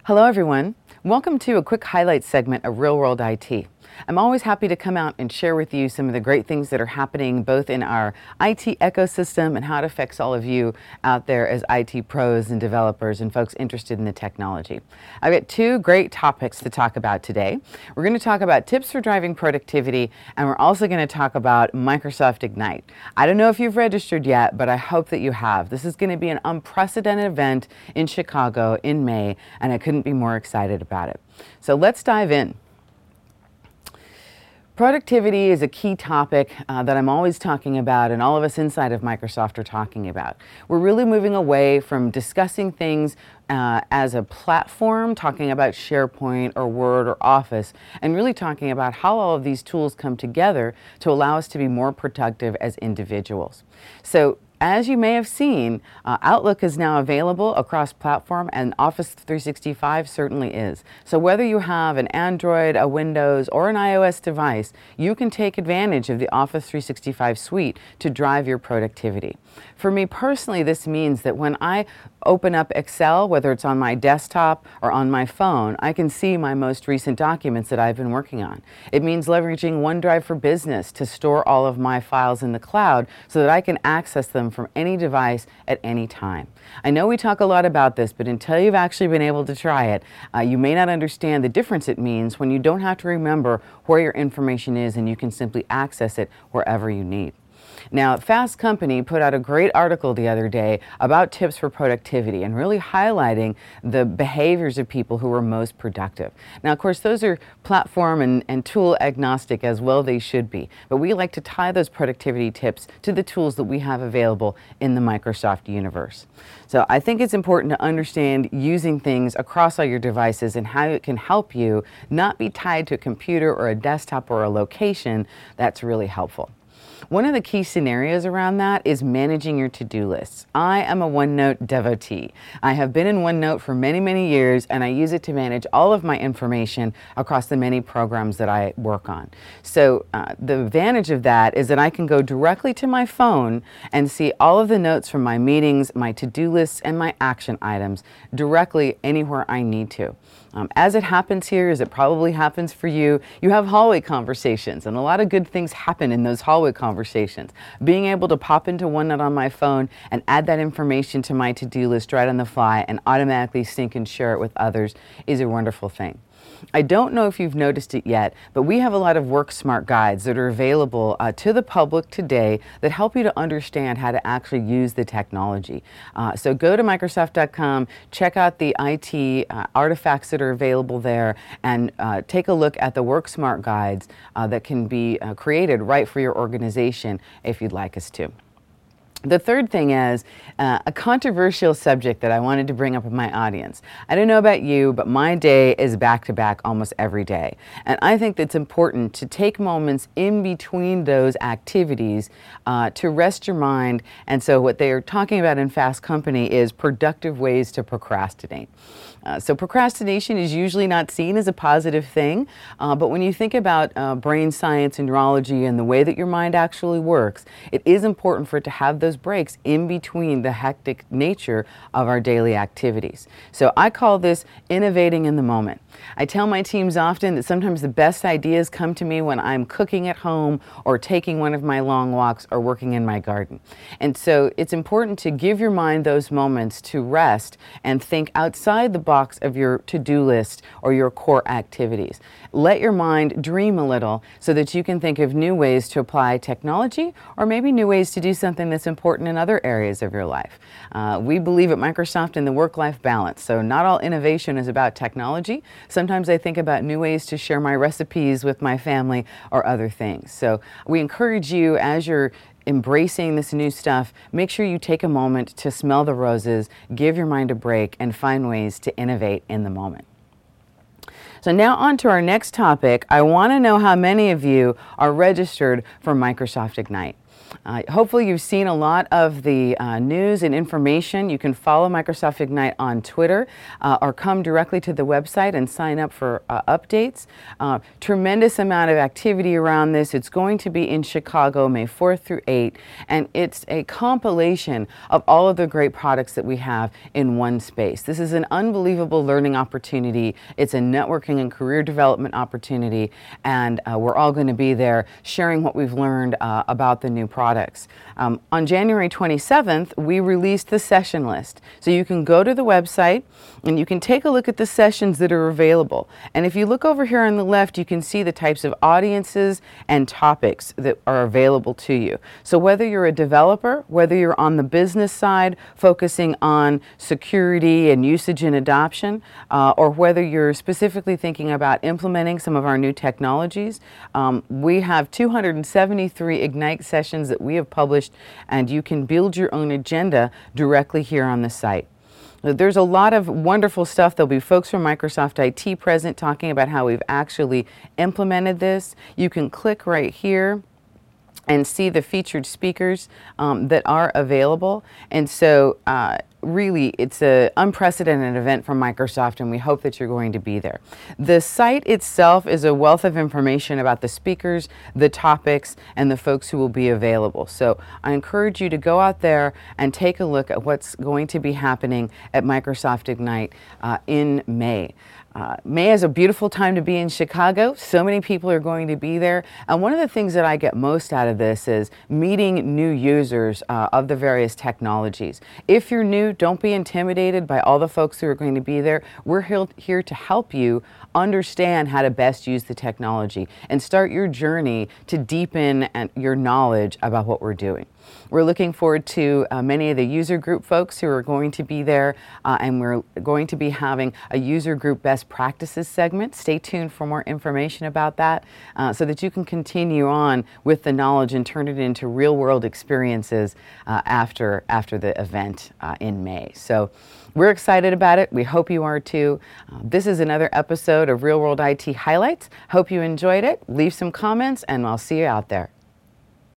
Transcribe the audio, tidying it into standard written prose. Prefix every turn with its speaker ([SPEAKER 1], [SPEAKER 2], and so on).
[SPEAKER 1] Hello everyone. Welcome to a quick highlight segment of Real World IT. I'm always happy to come out and share with you some of the great things that are happening both in our IT ecosystem and how it affects all of you out there as IT pros and developers and folks interested in the technology. I've got two great topics to talk about today. We're going to talk about tips for driving productivity, and we're also going to talk about Microsoft Ignite. I don't know if you've registered yet, but I hope that you have. This is going to be an unprecedented event in Chicago in May, and I couldn't be more excited about it. So let's dive in. Productivity is a key topic that I'm always talking about, and all of us inside of Microsoft are talking about. We're really moving away from discussing things as a platform, talking about SharePoint or Word or Office, and really talking about how all of these tools come together to allow us to be more productive as individuals. So, as you may have seen, Outlook is now available across platform, and Office 365 certainly is. So whether you have an Android, a Windows, or an iOS device, you can take advantage of the Office 365 suite to drive your productivity. For me personally, this means that when I open up Excel, whether it's on my desktop or on my phone, I can see my most recent documents that I've been working on. It means leveraging OneDrive for Business to store all of my files in the cloud so that I can access them from any device at any time. I know we talk a lot about this, but until you've actually been able to try it, you may not understand the difference it means when you don't have to remember where your information is and you can simply access it wherever you need. Now, Fast Company put out a great article the other day about tips for productivity and really highlighting the behaviors of people who are most productive. Now, of course, those are platform and tool agnostic, as well they should be, but we like to tie those productivity tips to the tools that we have available in the Microsoft universe. So I think it's important to understand using things across all your devices and how it can help you not be tied to a computer or a desktop or a location. That's really helpful. One of the key scenarios around that is managing your to-do lists. I am a OneNote devotee. I have been in OneNote for many, many years, and I use it to manage all of my information across the many programs that I work on. So the advantage of that is that I can go directly to my phone and see all of the notes from my meetings, my to-do lists, and my action items directly anywhere I need to. As it happens here, as it probably happens for you, you have hallway conversations, and a lot of good things happen in those hallway conversations. Being able to pop into OneNote on my phone and add that information to my to-do list right on the fly and automatically sync and share it with others is a wonderful thing. I don't know if you've noticed it yet, but we have a lot of WorkSmart guides that are available to the public today that help you to understand how to actually use the technology. So go to Microsoft.com, check out the IT artifacts that are available there, and take a look at the WorkSmart guides that can be created right for your organization if you'd like us to. The third thing is a controversial subject that I wanted to bring up with my audience. I don't know about you, but my day is back-to-back almost every day. And I think it's important to take moments in between those activities to rest your mind. And so what they are talking about in Fast Company is productive ways to procrastinate. So procrastination is usually not seen as a positive thing, but when you think about brain science and neurology and the way that your mind actually works, it is important for it to have those breaks in between the hectic nature of our daily activities. So I call this innovating in the moment. I tell my teams often that sometimes the best ideas come to me when I'm cooking at home or taking one of my long walks or working in my garden. And so it's important to give your mind those moments to rest and think outside the box of your to-do list or your core activities. Let your mind dream a little so that you can think of new ways to apply technology or maybe new ways to do something that's important in other areas of your life. We believe at Microsoft in the work-life balance, so not all innovation is about technology. Sometimes I think about new ways to share my recipes with my family or other things. So we encourage you, as you're embracing this new stuff, make sure you take a moment to smell the roses, give your mind a break, and find ways to innovate in the moment. So now on to our next topic. I want to know how many of you are registered for Microsoft Ignite. Hopefully you've seen a lot of the news and information. You can follow Microsoft Ignite on Twitter or come directly to the website and sign up for updates. Tremendous amount of activity around this. It's going to be in Chicago, May 4th through 8th, and it's a compilation of all of the great products that we have in one space. This is an unbelievable learning opportunity. It's a networking and career development opportunity, and we're all going to be there sharing what we've learned about the new products. On January 27th, we released the session list. So you can go to the website and you can take a look at the sessions that are available. And if you look over here on the left, you can see the types of audiences and topics that are available to you. So whether you're a developer, whether you're on the business side, focusing on security and usage and adoption, or whether you're specifically thinking about implementing some of our new technologies, we have 273 Ignite sessions that we have published, and you can build your own agenda directly here on the site. There's a lot of wonderful stuff. There'll be folks from Microsoft IT present talking about how we've actually implemented this. You can click right here and see the featured speakers that are available. And so really, it's an unprecedented event from Microsoft, and we hope that you're going to be there. The site itself is a wealth of information about the speakers, the topics, and the folks who will be available. So I encourage you to go out there and take a look at what's going to be happening at Microsoft Ignite in May. May is a beautiful time to be in Chicago. So many people are going to be there. And one of the things that I get most out of this is meeting new users of the various technologies. If you're new, don't be intimidated by all the folks who are going to be there. We're here to help you understand how to best use the technology and start your journey to deepen your knowledge about what we're doing. We're looking forward to many of the user group folks who are going to be there, and we're going to be having a user group best practices segment. Stay tuned for more information about that so that you can continue on with the knowledge and turn it into real world experiences after the event in May. So we're excited about it. We hope you are too. This is another episode of Real World IT Highlights. Hope you enjoyed it. Leave some comments and I'll see you out there.